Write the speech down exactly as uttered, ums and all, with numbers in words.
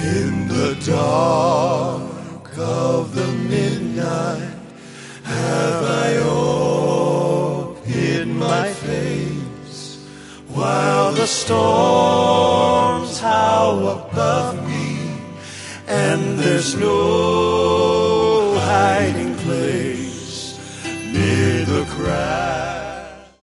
In the dark of the midnight have I all hid my face, while the storms howl above me, and there's no hiding place near the crowd.